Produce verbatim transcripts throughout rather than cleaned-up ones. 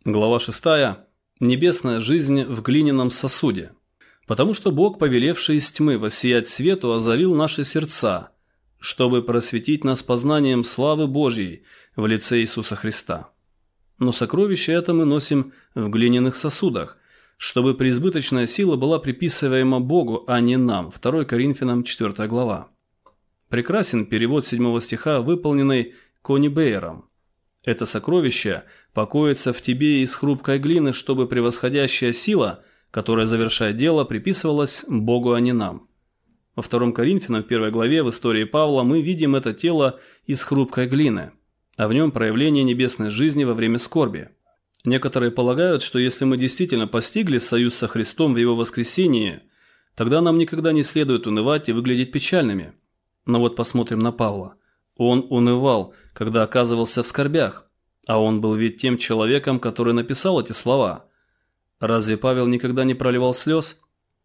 Глава шестая. Небесная жизнь в глиняном сосуде. Потому что Бог, повелевший из тьмы воссиять свету, озарил наши сердца, чтобы просветить нас познанием славы Божьей в лице Иисуса Христа. Но сокровище это мы носим в глиняных сосудах, чтобы преизбыточная сила была приписываема Богу, а не нам. второе Коринфянам четвёртая глава. Прекрасен перевод седьмого стиха, выполненный Кони Бейером. Это сокровище покоится в тебе из хрупкой глины, чтобы превосходящая сила, которая завершает дело, приписывалась Богу, а не нам. Во втором Коринфянам первой главе в истории Павла мы видим это тело из хрупкой глины, а в нем проявление небесной жизни во время скорби. Некоторые полагают, что если мы действительно постигли союз со Христом в Его воскресении, тогда нам никогда не следует унывать и выглядеть печальными. Но вот посмотрим на Павла. Он унывал, когда оказывался в скорбях, а он был ведь тем человеком, который написал эти слова. Разве Павел никогда не проливал слез?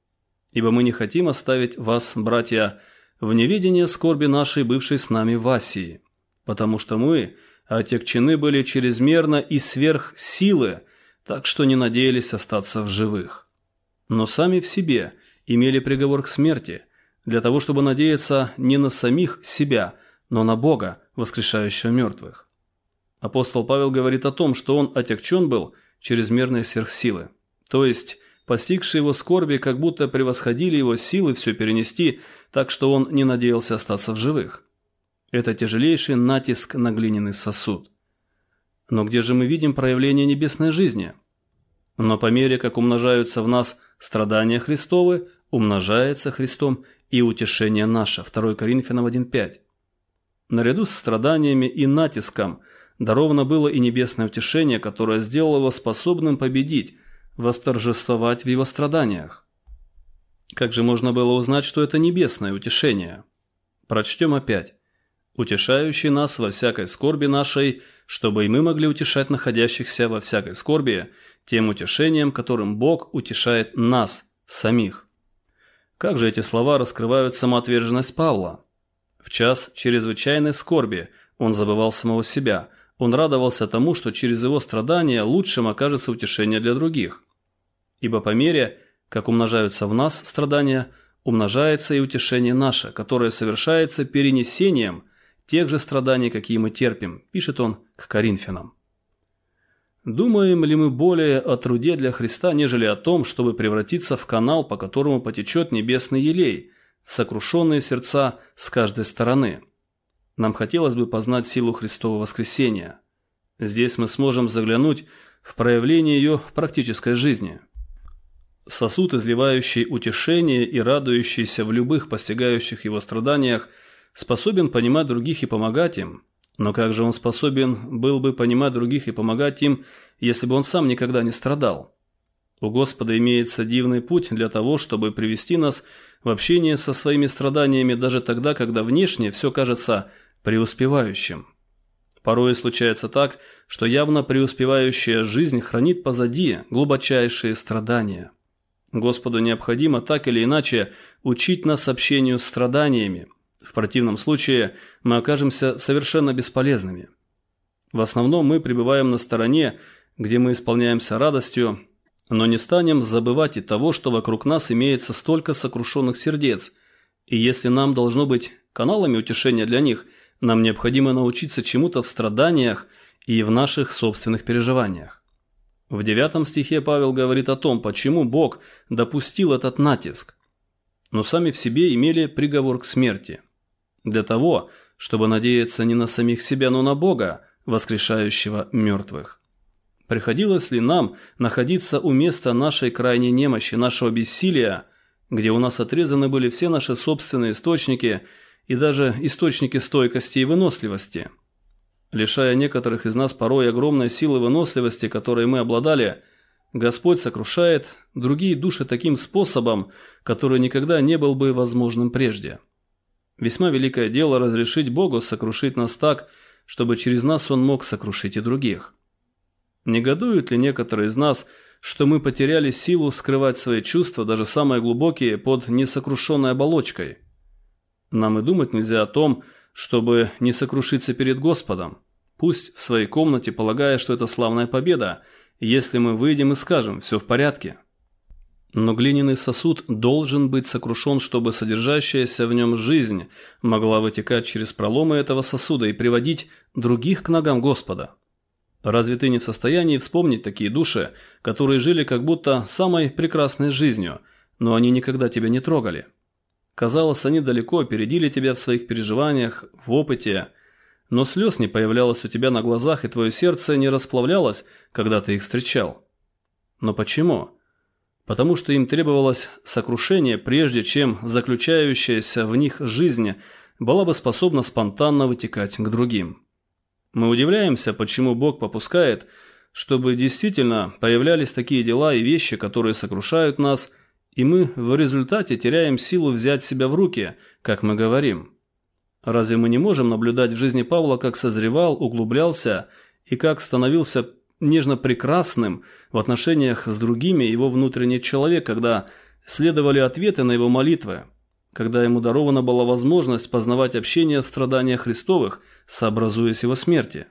Ибо мы не хотим оставить вас, братья, в неведении скорби нашей, бывшей с нами в Асии, потому что мы отягчены были чрезмерно и сверх силы, так что не надеялись остаться в живых. Но сами в себе имели приговор к смерти, для того, чтобы надеяться не на самих себя, но на Бога, воскрешающего мертвых. Апостол Павел говорит о том, что он отягчен был чрезмерной сверхсилы, то есть постигшие его скорби как будто превосходили его силы все перенести, так что он не надеялся остаться в живых. Это тяжелейший натиск на глиняный сосуд. Но где же мы видим проявление небесной жизни? Но по мере, как умножаются в нас страдания Христовы, умножается Христом и утешение наше. второе Коринфянам один пять. Наряду с страданиями и натиском даровано было и небесное утешение, которое сделало его способным победить, восторжествовать в его страданиях. Как же можно было узнать, что это небесное утешение? Прочтем опять. «Утешающий нас во всякой скорби нашей, чтобы и мы могли утешать находящихся во всякой скорби тем утешением, которым Бог утешает нас самих». Как же эти слова раскрывают самоотверженность Павла? В час чрезвычайной скорби он забывал самого себя. Он радовался тому, что через его страдания лучшим окажется утешение для других. Ибо по мере, как умножаются в нас страдания, умножается и утешение наше, которое совершается перенесением тех же страданий, какие мы терпим, пишет он к Коринфянам. Думаем ли мы более о труде для Христа, нежели о том, чтобы превратиться в канал, по которому потечет небесный елей, в сокрушенные сердца с каждой стороны? Нам хотелось бы познать силу Христова воскресения. Здесь мы сможем заглянуть в проявление ее в практической жизни. Сосуд, изливающий утешение и радующийся в любых постигающих его страданиях, способен понимать других и помогать им. Но как же он способен был бы понимать других и помогать им, если бы он сам никогда не страдал? У Господа имеется дивный путь для того, чтобы привести нас в общение со своими страданиями даже тогда, когда внешне все кажется преуспевающим. Порой случается так, что явно преуспевающая жизнь хранит позади глубочайшие страдания. Господу необходимо так или иначе учить нас общению с страданиями. В противном случае мы окажемся совершенно бесполезными. В основном мы пребываем на стороне, где мы исполняемся радостью, но не станем забывать и того, что вокруг нас имеется столько сокрушенных сердец, и если нам должно быть каналами утешения для них, нам необходимо научиться чему-то в страданиях и в наших собственных переживаниях. В девятом стихе Павел говорит о том, почему Бог допустил этот натиск, но сами в себе имели приговор к смерти. Для того, чтобы надеяться не на самих себя, но на Бога, воскрешающего мертвых. Приходилось ли нам находиться у места нашей крайней немощи, нашего бессилия, где у нас отрезаны были все наши собственные источники и даже источники стойкости и выносливости? Лишая некоторых из нас порой огромной силы выносливости, которой мы обладали, Господь сокрушает другие души таким способом, который никогда не был бы возможным прежде. Весьма великое дело разрешить Богу сокрушить нас так, чтобы через нас Он мог сокрушить и других. Негодуют ли некоторые из нас, что мы потеряли силу скрывать свои чувства, даже самые глубокие, под несокрушенной оболочкой? Нам и думать нельзя о том, чтобы не сокрушиться перед Господом. Пусть в своей комнате, полагая, что это славная победа, если мы выйдем и скажем «все в порядке». Но глиняный сосуд должен быть сокрушен, чтобы содержащаяся в нем жизнь могла вытекать через проломы этого сосуда и приводить других к ногам Господа. Разве ты не в состоянии вспомнить такие души, которые жили как будто самой прекрасной жизнью, но они никогда тебя не трогали? Казалось, они далеко опередили тебя в своих переживаниях, в опыте, но слез не появлялось у тебя на глазах, и твое сердце не расплавлялось, когда ты их встречал. Но почему? Потому что им требовалось сокрушение, прежде чем заключающаяся в них жизнь была бы способна спонтанно вытекать к другим. Мы удивляемся, почему Бог попускает, чтобы действительно появлялись такие дела и вещи, которые сокрушают нас, и мы в результате теряем силу взять себя в руки, как мы говорим. Разве мы не можем наблюдать в жизни Павла, как созревал, углублялся и как становился нежно прекрасным в отношениях с другими его внутренний человек, когда следовали ответы на его молитвы, когда ему дарована была возможность познавать общение в страданиях Христовых, сообразуясь его смерти?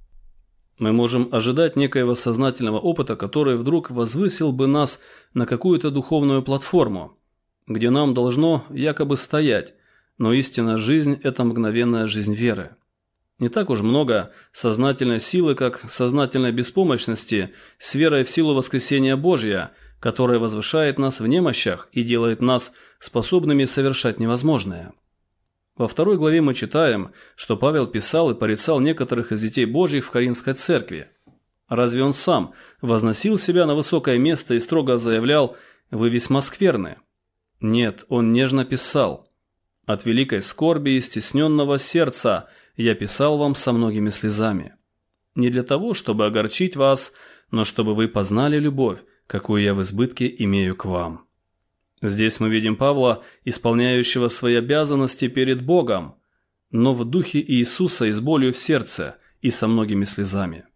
Мы можем ожидать некоего сознательного опыта, который вдруг возвысил бы нас на какую-то духовную платформу, где нам должно якобы стоять, но истинная жизнь – это мгновенная жизнь веры. Не так уж много сознательной силы, как сознательной беспомощности с верой в силу воскресения Божия, которая возвышает нас в немощах и делает нас способными совершать невозможное. Во второй главе мы читаем, что Павел писал и порицал некоторых из детей Божьих в Коринфской церкви. Разве он сам возносил себя на высокое место и строго заявлял «Вы весьма скверны»? Нет, он нежно писал: «От великой скорби и стесненного сердца я писал вам со многими слезами. Не для того, чтобы огорчить вас, но чтобы вы познали любовь, какую я в избытке имею к вам». Здесь мы видим Павла, исполняющего свои обязанности перед Богом, но в духе Иисуса и с болью в сердце, и со многими слезами.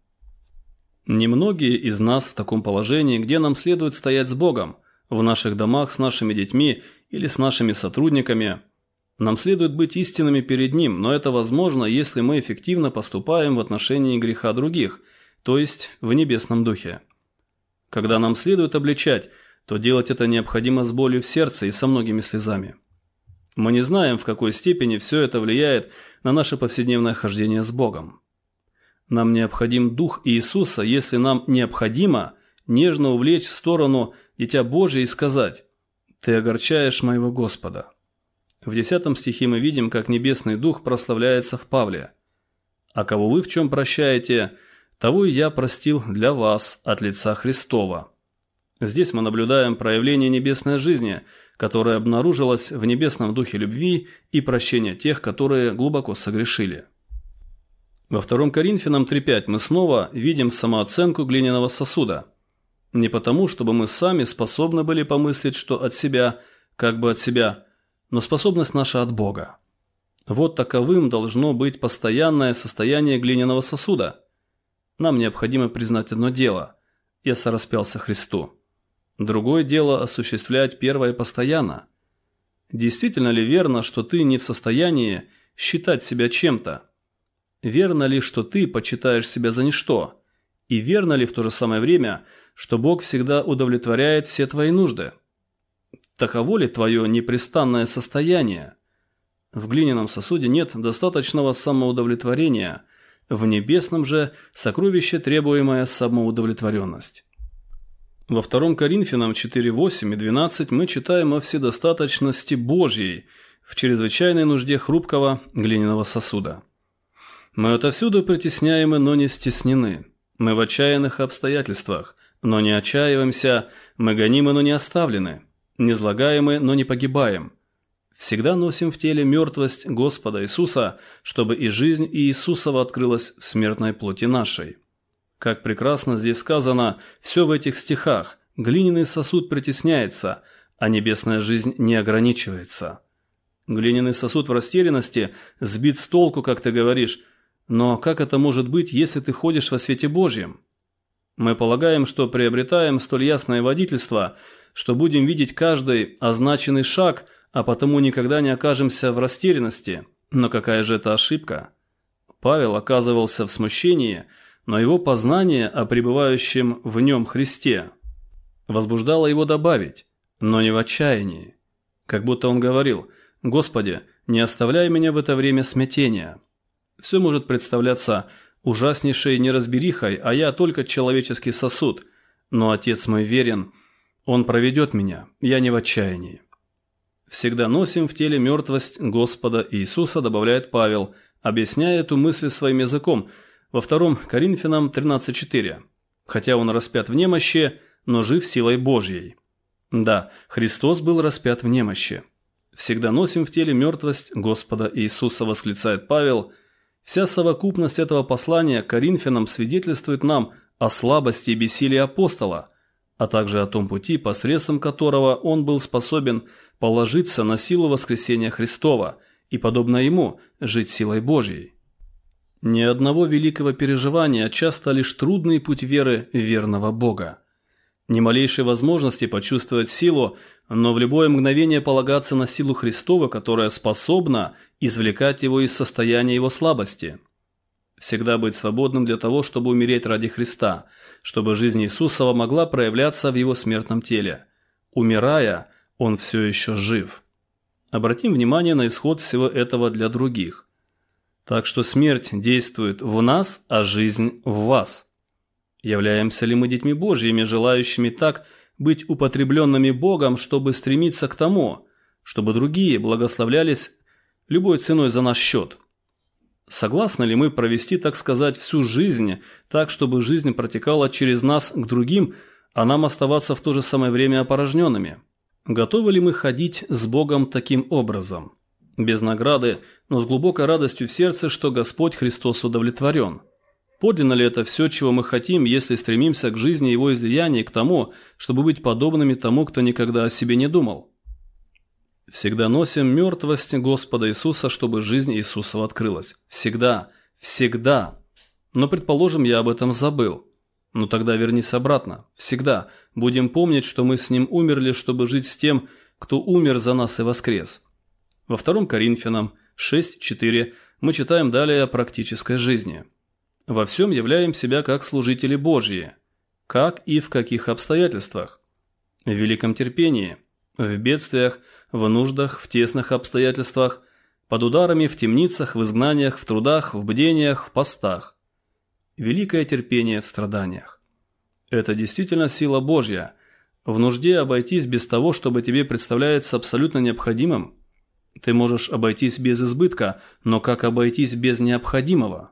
Немногие из нас в таком положении, где нам следует стоять с Богом, в наших домах с нашими детьми или с нашими сотрудниками. Нам следует быть истинными перед Ним, но это возможно, если мы эффективно поступаем в отношении греха других, то есть в небесном духе. Когда нам следует обличать, то делать это необходимо с болью в сердце и со многими слезами. Мы не знаем, в какой степени все это влияет на наше повседневное хождение с Богом. Нам необходим Дух Иисуса, если нам необходимо нежно увлечь в сторону Дитя Божие и сказать: «Ты огорчаешь моего Господа». В десятом стихе мы видим, как Небесный Дух прославляется в Павле. «А кого вы в чем прощаете, того и я простил для вас от лица Христова». Здесь мы наблюдаем проявление небесной жизни, которая обнаружилась в небесном духе любви и прощения тех, которые глубоко согрешили. Во втором Коринфянам три пять мы снова видим самооценку глиняного сосуда. Не потому, чтобы мы сами способны были помыслить, что от себя, как бы от себя, но способность наша от Бога. Вот таковым должно быть постоянное состояние глиняного сосуда. Нам необходимо признать одно дело – я сораспялся Христу. Другое дело осуществлять первое постоянно. Действительно ли верно, что ты не в состоянии считать себя чем-то? Верно ли, что ты почитаешь себя за ничто? И верно ли в то же самое время, что Бог всегда удовлетворяет все твои нужды? Таково ли твое непрестанное состояние? В глиняном сосуде нет достаточного самоудовлетворения, в небесном же сокровище требуемая самоудовлетворенность. Во втором Коринфянам четыре восемь и двенадцать мы читаем о вседостаточности Божьей в чрезвычайной нужде хрупкого глиняного сосуда. «Мы отовсюду притесняемы, но не стеснены. Мы в отчаянных обстоятельствах, но не отчаиваемся, мы гонимы, но не оставлены, низлагаемы, но не погибаем. Всегда носим в теле мертвость Господа Иисуса, чтобы и жизнь Иисусова открылась в смертной плоти нашей». Как прекрасно здесь сказано все в этих стихах. Глиняный сосуд притесняется, а небесная жизнь не ограничивается. Глиняный сосуд в растерянности, сбит с толку, как ты говоришь. Но как это может быть, если ты ходишь во свете Божьем? Мы полагаем, что приобретаем столь ясное водительство, что будем видеть каждый означенный шаг, а потому никогда не окажемся в растерянности. Но какая же это ошибка? Павел оказывался в смущении, но его познание о пребывающем в нем Христе возбуждало его добавить, но не в отчаянии. Как будто он говорил: «Господи, не оставляй меня в это время смятения». Все может представляться ужаснейшей неразберихой, а я только человеческий сосуд, но Отец мой верен, Он проведет меня, я не в отчаянии. «Всегда носим в теле мертвость Господа Иисуса», добавляет Павел, объясняя эту мысль своим языком во втором Коринфянам тринадцать четыре. «Хотя Он распят в немощи, но жив силой Божьей». Да, Христос был распят в немощи. «Всегда носим в теле мертвость Господа Иисуса», восклицает Павел. Вся совокупность этого послания к Коринфянам свидетельствует нам о слабости и бессилии апостола, а также о том пути, посредством которого он был способен положиться на силу воскресения Христова и, подобно ему, жить силой Божьей. Ни одного великого переживания, а часто лишь трудный путь веры верного Бога. Ни малейшей возможности почувствовать силу, но в любое мгновение полагаться на силу Христову, которая способна извлекать его из состояния его слабости. Всегда быть свободным для того, чтобы умереть ради Христа, чтобы жизнь Иисусова могла проявляться в его смертном теле. Умирая, он все еще жив. Обратим внимание на исход всего этого для других. Так что смерть действует в нас, а жизнь в вас. Являемся ли мы детьми Божьими, желающими так быть употребленными Богом, чтобы стремиться к тому, чтобы другие благословлялись любой ценой за наш счет? Согласны ли мы провести, так сказать, всю жизнь так, чтобы жизнь протекала через нас к другим, а нам оставаться в то же самое время опорожненными? Готовы ли мы ходить с Богом таким образом? Без награды, но с глубокой радостью в сердце, что Господь Христос удовлетворен. Подлинно ли это все, чего мы хотим, если стремимся к жизни Его излияния и к тому, чтобы быть подобными тому, кто никогда о себе не думал? Всегда носим мертвость Господа Иисуса, чтобы жизнь Иисусова открылась. Всегда, всегда. Но, предположим, я об этом забыл. Ну тогда вернись обратно. Всегда. Будем помнить, что мы с Ним умерли, чтобы жить с тем, кто умер за нас и воскрес. Во втором Коринфянам шесть четыре мы читаем далее о практической жизни. «Во всем являем себя как служители Божьи, как и в каких обстоятельствах? В великом терпении, в бедствиях, в нуждах, в тесных обстоятельствах, под ударами, в темницах, в изгнаниях, в трудах, в бдениях, в постах. Великое терпение в страданиях. Это действительно сила Божья. В нужде обойтись без того, чтобы тебе представляется абсолютно необходимым. Ты можешь обойтись без избытка, но как обойтись без необходимого?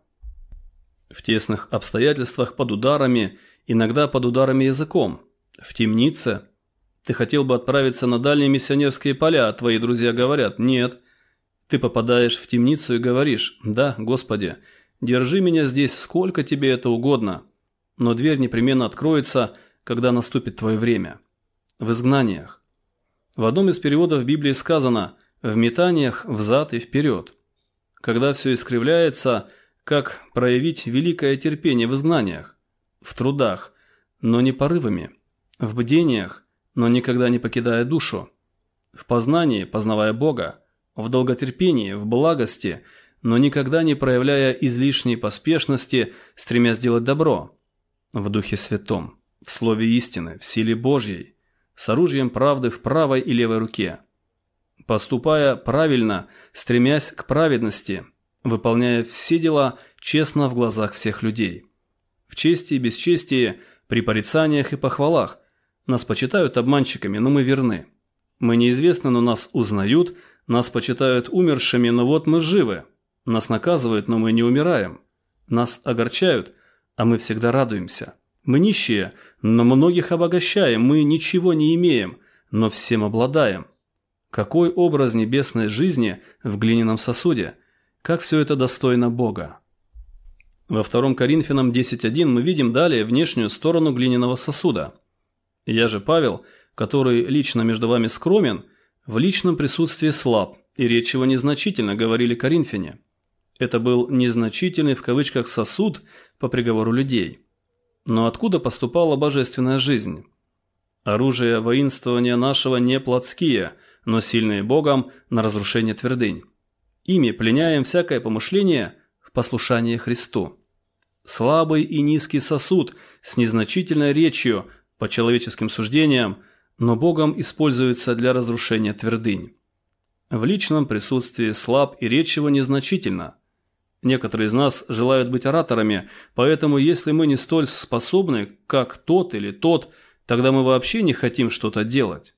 В тесных обстоятельствах под ударами, иногда под ударами языком. В темнице. Ты хотел бы отправиться на дальние миссионерские поля, а твои друзья говорят «нет». Ты попадаешь в темницу и говоришь «да, Господи, держи меня здесь, сколько тебе это угодно». Но дверь непременно откроется, когда наступит твое время. В изгнаниях. В одном из переводов Библии сказано «в метаниях взад и вперед». Когда все искривляется, как проявить великое терпение в изгнаниях, в трудах, но не порывами, в бдениях, но никогда не покидая душу, в познании, познавая Бога, в долготерпении, в благости, но никогда не проявляя излишней поспешности, стремясь сделать добро, в Духе Святом, в Слове истины, в силе Божьей, с оружием правды в правой и левой руке, поступая правильно, стремясь к праведности, выполняя все дела честно в глазах всех людей. В чести и бесчестии, при порицаниях и похвалах. Нас почитают обманщиками, но мы верны. Мы неизвестны, но нас узнают, нас почитают умершими, но вот мы живы. Нас наказывают, но мы не умираем. Нас огорчают, а мы всегда радуемся. Мы нищие, но многих обогащаем, мы ничего не имеем, но всем обладаем. Какой образ небесной жизни в глиняном сосуде? Как все это достойно Бога? Во втором Коринфянам десять один мы видим далее внешнюю сторону глиняного сосуда. «Я же Павел, который лично между вами скромен, в личном присутствии слаб, и речь его незначительно», говорили коринфяне. Это был незначительный в кавычках сосуд по приговору людей. Но откуда поступала божественная жизнь? Оружие воинствования нашего не плотские, но сильные Богом на разрушение твердынь. Ими пленяем всякое помышление в послушание Христу. Слабый и низкий сосуд с незначительной речью, по человеческим суждениям, но Богом используется для разрушения твердынь. В личном присутствии слаб и речь его незначительна. Некоторые из нас желают быть ораторами, поэтому если мы не столь способны, как тот или тот, тогда мы вообще не хотим что-то делать.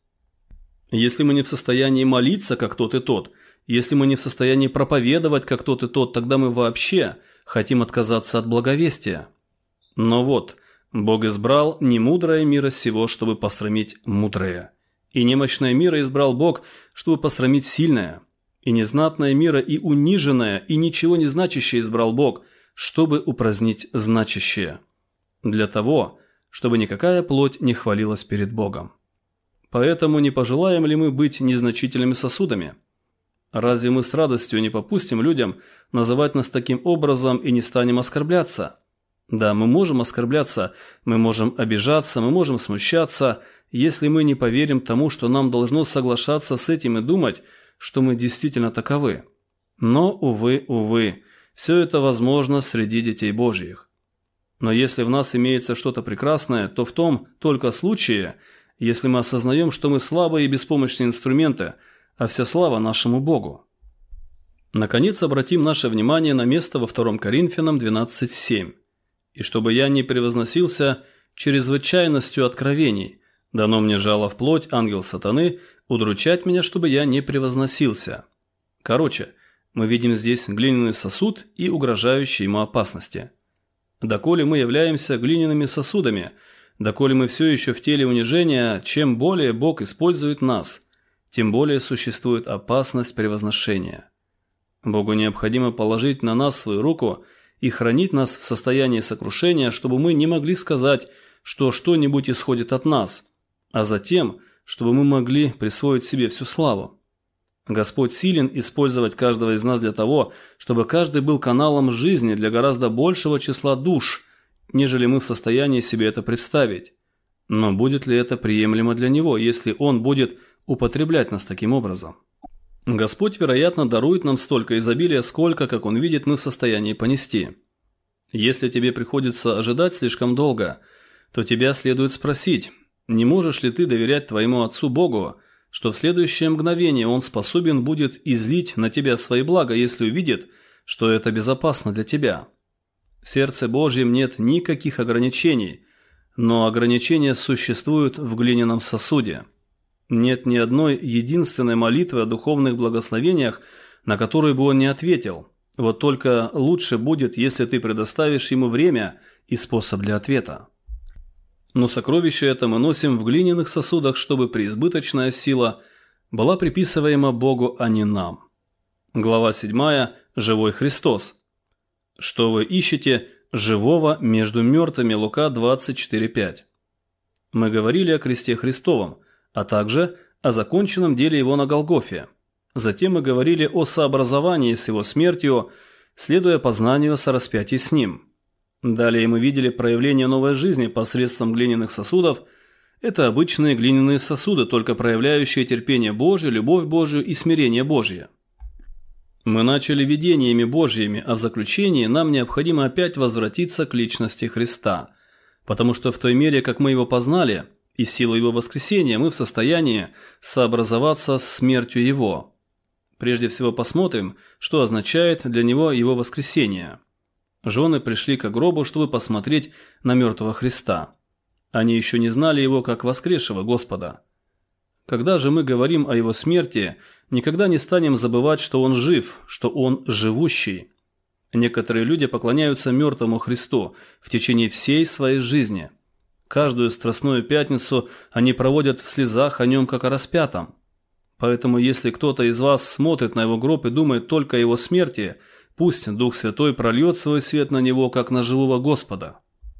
Если мы не в состоянии молиться, как тот и тот, если мы не в состоянии проповедовать, как тот и тот, тогда мы вообще хотим отказаться от благовестия. Но вот, Бог избрал немудрое мира сего, чтобы посрамить мудрое. И немощное мира избрал Бог, чтобы посрамить сильное. И незнатное мира, и униженное, и ничего не значащее избрал Бог, чтобы упразднить значащее. Для того, чтобы никакая плоть не хвалилась перед Богом. Поэтому не пожелаем ли мы быть незначительными сосудами? Разве мы с радостью не попустим людям называть нас таким образом и не станем оскорбляться? Да, мы можем оскорбляться, мы можем обижаться, мы можем смущаться, если мы не поверим тому, что нам должно соглашаться с этим и думать, что мы действительно таковы. Но, увы, увы, все это возможно среди детей Божьих. Но если в нас имеется что-то прекрасное, то в том только случае, если мы осознаем, что мы слабые и беспомощные инструменты, а вся слава нашему Богу. Наконец, обратим наше внимание на место во втором Коринфянам двенадцать семь. «И чтобы я не превозносился чрезвычайностью откровений, дано мне жало в плоть ангел сатаны, удручать меня, чтобы я не превозносился». Короче, мы видим здесь глиняный сосуд и угрожающие ему опасности. Доколе мы являемся глиняными сосудами, доколе мы все еще в теле унижения, чем более Бог использует нас, тем более существует опасность превозношения. Богу необходимо положить на нас свою руку и хранить нас в состоянии сокрушения, чтобы мы не могли сказать, что что-нибудь исходит от нас, а затем, чтобы мы могли присвоить себе всю славу. Господь силен использовать каждого из нас для того, чтобы каждый был каналом жизни для гораздо большего числа душ, нежели мы в состоянии себе это представить. Но будет ли это приемлемо для Него, если Он будет употреблять нас таким образом? Господь, вероятно, дарует нам столько изобилия, сколько, как Он видит, мы в состоянии понести. Если тебе приходится ожидать слишком долго, то тебя следует спросить, не можешь ли ты доверять твоему Отцу Богу, что в следующее мгновение Он способен будет излить на тебя свои блага, если увидит, что это безопасно для тебя. В сердце Божьем нет никаких ограничений, но ограничения существуют в глиняном сосуде. Нет ни одной единственной молитвы о духовных благословениях, на которую бы он не ответил. Вот только лучше будет, если ты предоставишь ему время и способ для ответа. Но сокровище это мы носим в глиняных сосудах, чтобы преизбыточная сила была приписываема Богу, а не нам. Глава седьмая. Живой Христос. Что вы ищете живого между мертвыми? Лука двадцать четыре пять. Мы говорили о кресте Христовом, а также о законченном деле его на Голгофе. Затем мы говорили о сообразовании с его смертью, следуя познанию сораспятия с ним. Далее мы видели проявление новой жизни посредством глиняных сосудов. Это обычные глиняные сосуды, только проявляющие терпение Божие, любовь Божию и смирение Божье. Мы начали видениями Божьими, а в заключении нам необходимо опять возвратиться к личности Христа, потому что в той мере, как мы его познали, и силу его воскресения, мы в состоянии сообразоваться с смертью его. Прежде всего посмотрим, что означает для него его воскресение. Жены пришли к гробу, чтобы посмотреть на мертвого Христа. Они еще не знали его как воскресшего Господа. Когда же мы говорим о его смерти, никогда не станем забывать, что он жив, что он живущий. Некоторые люди поклоняются мертвому Христу в течение всей своей жизни. Каждую страстную пятницу они проводят в слезах о нем, как о распятом. Поэтому, если кто-то из вас смотрит на его гроб и думает только о его смерти, пусть Дух Святой прольет свой свет на него, как на живого Господа.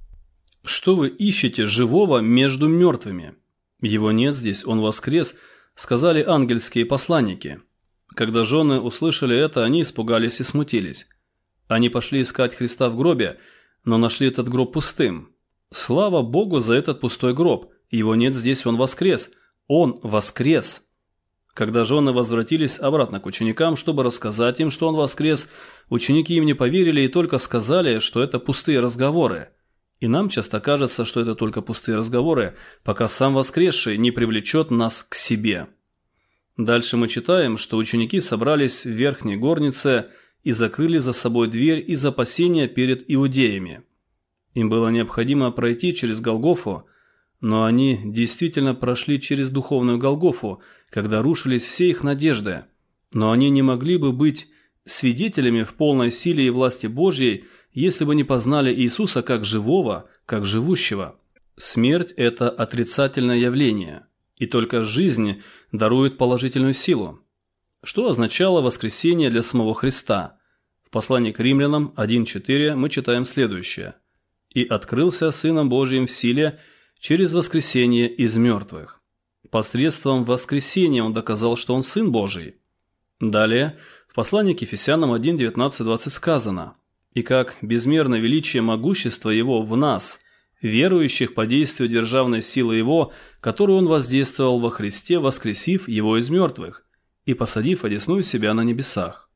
Что вы ищете живого между мертвыми? Его нет здесь, он воскрес, сказали ангельские посланники. Когда жены услышали это, они испугались и смутились. Они пошли искать Христа в гробе, но нашли этот гроб пустым. Слава Богу за этот пустой гроб. Его нет здесь, он воскрес. Он воскрес. Когда жены возвратились обратно к ученикам, чтобы рассказать им, что он воскрес, ученики им не поверили и только сказали, что это пустые разговоры. И нам часто кажется, что это только пустые разговоры, пока сам воскресший не привлечет нас к себе. Дальше мы читаем, что ученики собрались в верхней горнице и закрыли за собой дверь из опасения перед иудеями. Им было необходимо пройти через Голгофу, но они действительно прошли через духовную Голгофу, когда рушились все их надежды. Но они не могли бы быть свидетелями в полной силе и власти Божьей, если бы не познали Иисуса как живого, как живущего. Смерть – это отрицательное явление, и только жизнь дарует положительную силу. Что означало воскресение для самого Христа? В послании к Римлянам один четыре мы читаем следующее. «И открылся Сыном Божиим в силе через воскресение из мертвых». Посредством воскресения он доказал, что он Сын Божий. Далее, в послании к Ефесянам один девятнадцать двадцать сказано: «И как безмерно величие могущества Его в нас, верующих по действию державной силы Его, которую Он воздействовал во Христе, воскресив Его из мертвых и посадив одесную себя на небесах».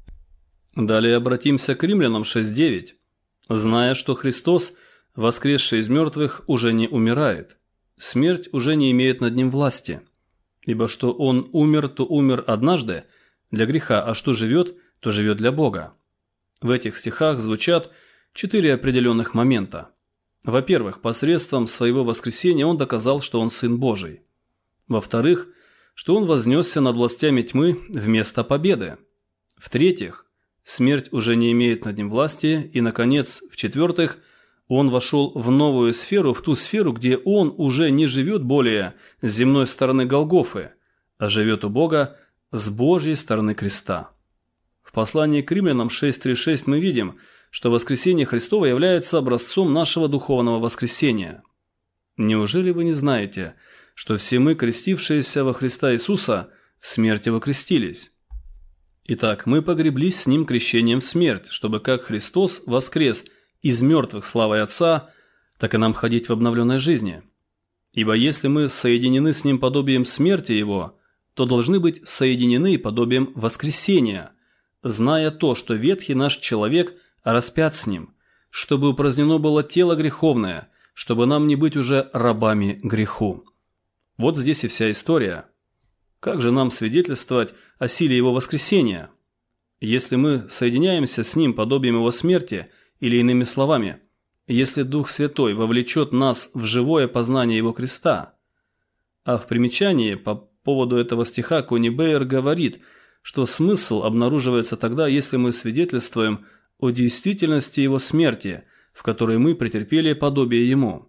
Далее обратимся к Римлянам шесть девять. «Зная, что Христос, воскресший из мертвых, уже не умирает, смерть уже не имеет над ним власти, ибо что Он умер, то умер однажды для греха, а что живет, то живет для Бога». В этих стихах звучат четыре определенных момента. Во-первых, посредством своего воскресения он доказал, что он Сын Божий. Во-вторых, что он вознесся над властями тьмы вместо победы. В-третьих, смерть уже не имеет над ним власти. И, наконец, в-четвертых, он вошел в новую сферу, в ту сферу, где он уже не живет более с земной стороны Голгофы, а живет у Бога с Божьей стороны креста. В послании к Римлянам шесть тридцать шесть мы видим, что воскресение Христово является образцом нашего духовного воскресения. Неужели вы не знаете, что все мы, крестившиеся во Христа Иисуса, в смерти вокрестились? Итак, мы погреблись с Ним крещением в смерть, чтобы как Христос воскрес из мертвых славой Отца, так и нам ходить в обновленной жизни. Ибо если мы соединены с Ним подобием смерти Его, то должны быть соединены подобием воскресения, зная то, что ветхий наш человек распят с Ним, чтобы упразднено было тело греховное, чтобы нам не быть уже рабами греху. Вот здесь и вся история. Как же нам свидетельствовать о силе Его воскресения? Если мы соединяемся с Ним подобием Его смерти, или иными словами, если Дух Святой вовлечет нас в живое познание Его креста. А в примечании по поводу этого стиха Кони Бейер говорит, что смысл обнаруживается тогда, если мы свидетельствуем о действительности Его смерти, в которой мы претерпели подобие Ему.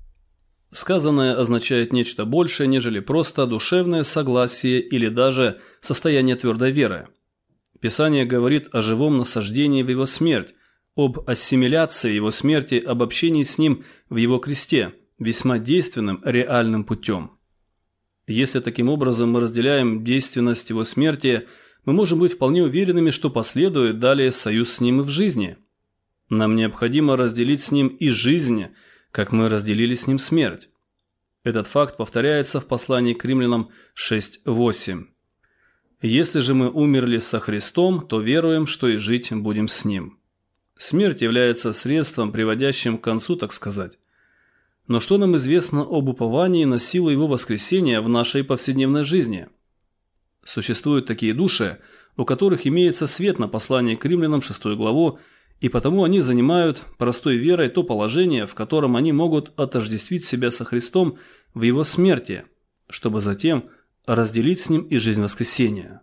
Сказанное означает нечто большее, нежели просто душевное согласие или даже состояние твердой веры. Писание говорит о живом насаждении в Его смерть, об ассимиляции Его смерти, об общении с Ним в Его кресте, весьма действенным, реальным путем. Если таким образом мы разделяем действенность Его смерти, мы можем быть вполне уверенными, что последует далее союз с Ним и в жизни. Нам необходимо разделить с Ним и жизнь, как мы разделили с Ним смерть. Этот факт повторяется в послании к Римлянам шесть восемь. «Если же мы умерли со Христом, то веруем, что и жить будем с Ним». Смерть является средством, приводящим к концу, так сказать. Но что нам известно об уповании на силу Его воскресения в нашей повседневной жизни? Существуют такие души, у которых имеется свет на послании к Римлянам шестую главу, и потому они занимают простой верой то положение, в котором они могут отождествить себя со Христом в Его смерти, чтобы затем разделить с Ним и жизнь воскресения.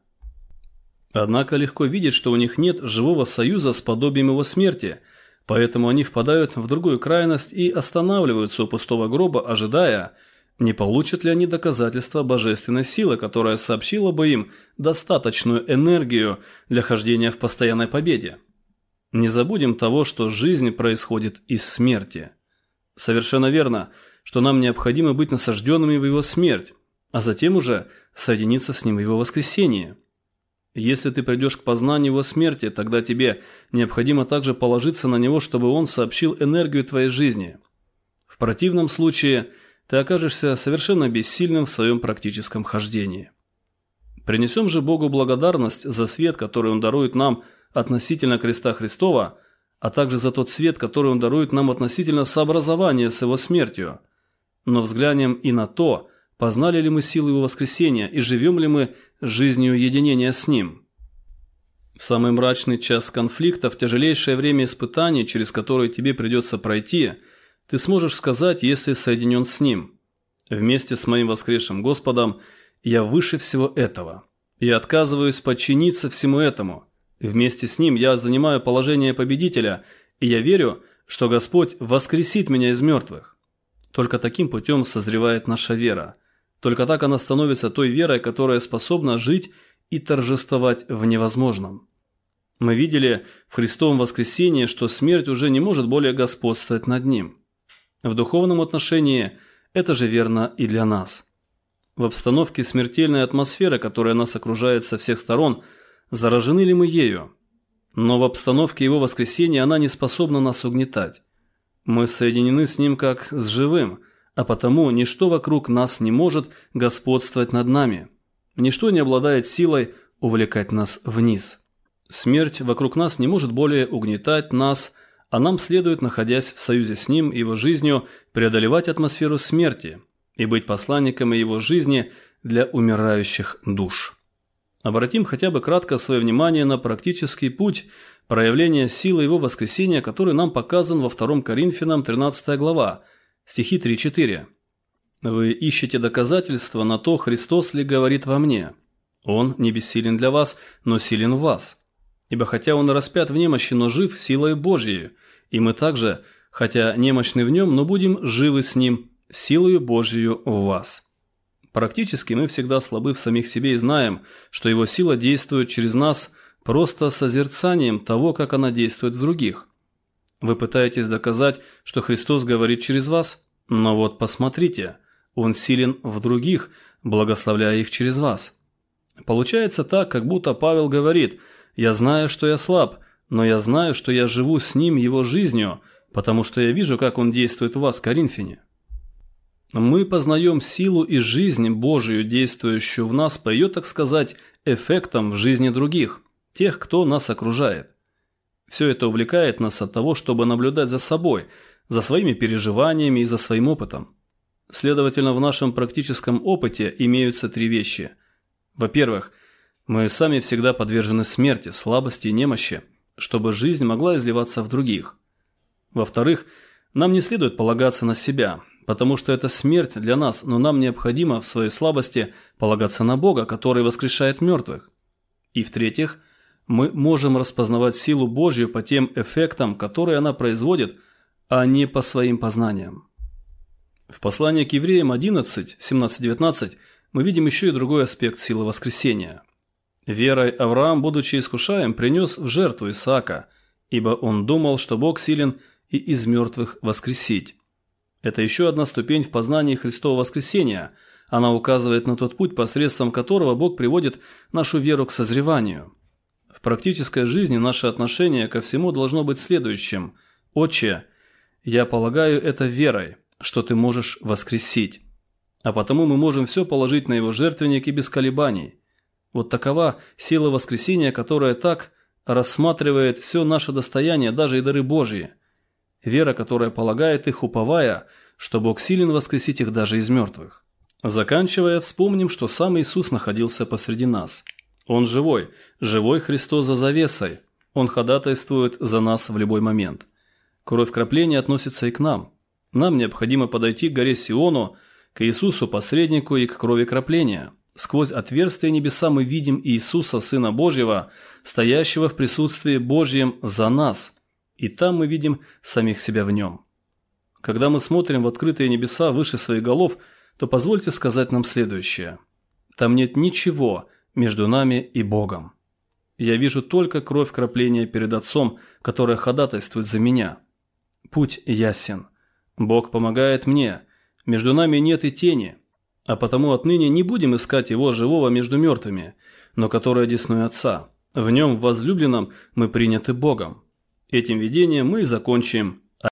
Однако легко видеть, что у них нет живого союза с подобием Его смерти, поэтому они впадают в другую крайность и останавливаются у пустого гроба, ожидая, не получат ли они доказательства божественной силы, которая сообщила бы им достаточную энергию для хождения в постоянной победе. Не забудем того, что жизнь происходит из смерти. Совершенно верно, что нам необходимо быть насажденными в Его смерть, а затем уже соединиться с Ним в Его воскресении. Если ты придешь к познанию Его смерти, тогда тебе необходимо также положиться на Него, чтобы Он сообщил энергию твоей жизни. В противном случае ты окажешься совершенно бессильным в своем практическом хождении. Принесем же Богу благодарность за свет, который Он дарует нам относительно креста Христова, а также за тот свет, который Он дарует нам относительно сообразования с Его смертью. Но взглянем и на то, познали ли мы силу Его воскресения и живем ли мы жизнью единения с Ним. В самый мрачный час конфликта, в тяжелейшее время испытаний, через которые тебе придется пройти, ты сможешь сказать, если соединен с Ним: «Вместе с моим воскресшим Господом я выше всего этого. Я отказываюсь подчиниться всему этому. Вместе с Ним я занимаю положение победителя, и я верю, что Господь воскресит меня из мертвых». Только таким путем созревает наша вера. Только так она становится той верой, которая способна жить и торжествовать в невозможном. Мы видели в Христовом воскресении, что смерть уже не может более господствовать над Ним. В духовном отношении это же верно и для нас. В обстановке смертельной атмосферы, которая нас окружает со всех сторон, заражены ли мы ею? Но в обстановке Его воскресения она не способна нас угнетать. Мы соединены с Ним как с живым, а потому ничто вокруг нас не может господствовать над нами. Ничто не обладает силой увлекать нас вниз. Смерть вокруг нас не может более угнетать нас, а нам следует, находясь в союзе с Ним и Его жизнью, преодолевать атмосферу смерти и быть посланниками Его жизни для умирающих душ. Обратим хотя бы кратко свое внимание на практический путь проявления силы Его воскресения, который нам показан во втором Коринфянам тринадцатая глава, стихи три-четыре. «Вы ищете доказательства на то, Христос ли говорит во мне. Он не бессилен для вас, но силен в вас. Ибо хотя Он и распят в немощи, но жив силой Божией, и мы также, хотя немощны в Нем, но будем живы с Ним, силою Божию в вас». Практически мы всегда слабы в самих себе и знаем, что Его сила действует через нас просто созерцанием того, как она действует в других. Вы пытаетесь доказать, что Христос говорит через вас, но вот посмотрите, Он силен в других, благословляя их через вас. Получается так, как будто Павел говорит: «Я знаю, что я слаб, но я знаю, что я живу с Ним Его жизнью, потому что я вижу, как Он действует в вас, коринфяне». Мы познаем силу и жизнь Божию, действующую в нас по ее, так сказать, эффектам в жизни других, тех, кто нас окружает. Все это увлекает нас от того, чтобы наблюдать за собой, за своими переживаниями и за своим опытом. Следовательно, в нашем практическом опыте имеются три вещи. Во-первых, мы сами всегда подвержены смерти, слабости и немощи, чтобы жизнь могла изливаться в других. Во-вторых, нам не следует полагаться на себя, потому что это смерть для нас, но нам необходимо в своей слабости полагаться на Бога, который воскрешает мертвых. И в-третьих, мы можем распознавать силу Божью по тем эффектам, которые она производит, а не по своим познаниям. В послании к Евреям одиннадцать, семнадцать-девятнадцать мы видим еще и другой аспект силы воскресения. «Верой Авраам, будучи искушаем, принес в жертву Исаака, ибо он думал, что Бог силен и из мертвых воскресить». Это еще одна ступень в познании Христова воскресения. Она указывает на тот путь, посредством которого Бог приводит нашу веру к созреванию. В практической жизни наше отношение ко всему должно быть следующим: «Отче, я полагаю это верой, что Ты можешь воскресить, а потому мы можем все положить на Его жертвенник и без колебаний». Вот такова сила воскресения, которая так рассматривает все наше достояние, даже и дары Божьи. Вера, которая полагает их, уповая, что Бог силен воскресить их даже из мертвых. Заканчивая, вспомним, что сам Иисус находился посреди нас. Он живой, живой Христос за завесой. Он ходатайствует за нас в любой момент. Кровь кропления относится и к нам. Нам необходимо подойти к горе Сиону, к Иисусу посреднику и к крови кропления. Сквозь отверстие небеса мы видим Иисуса, Сына Божьего, стоящего в присутствии Божьем за нас. И там мы видим самих себя в Нем. Когда мы смотрим в открытые небеса выше своих голов, то позвольте сказать нам следующее. Там нет ничего между нами и Богом. Я вижу только кровь кропления перед Отцом, которая ходатайствует за меня. Путь ясен. Бог помогает мне. Между нами нет и тени. А потому отныне не будем искать Его живого между мертвыми, но который одесную Отца. В Нем, в возлюбленном, мы приняты Богом. Этим видением мы и закончим